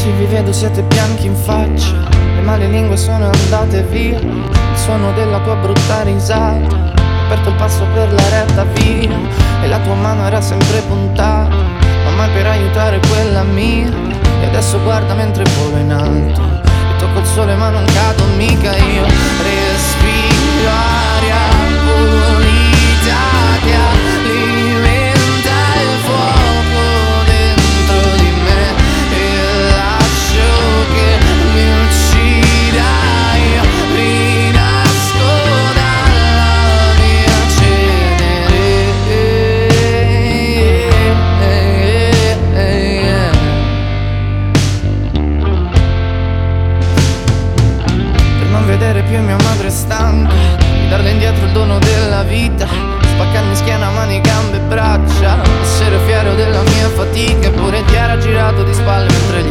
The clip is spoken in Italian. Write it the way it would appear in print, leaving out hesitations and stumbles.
Sì, vi vedo, siete bianchi in faccia, le male lingue sono andate via, il suono della tua brutta risata, ho aperto il passo per la retta via, e la tua mano era sempre puntata, ma mai per aiutare quella mia. E adesso guarda mentre volo in alto, e tocco il sole ma non cado mica io. Respiro aria pulita che alimenta il fuoco dentro di me, e lascio che mi uccida. Io rinasco dalla mia cenere. Per non vedere più mia madre stanca, di darle indietro il dono della vita, spaccarmi schiena, mani, gambe e braccia, essere fiero della mia fatica, eppure ti era girato di spalle mentre gli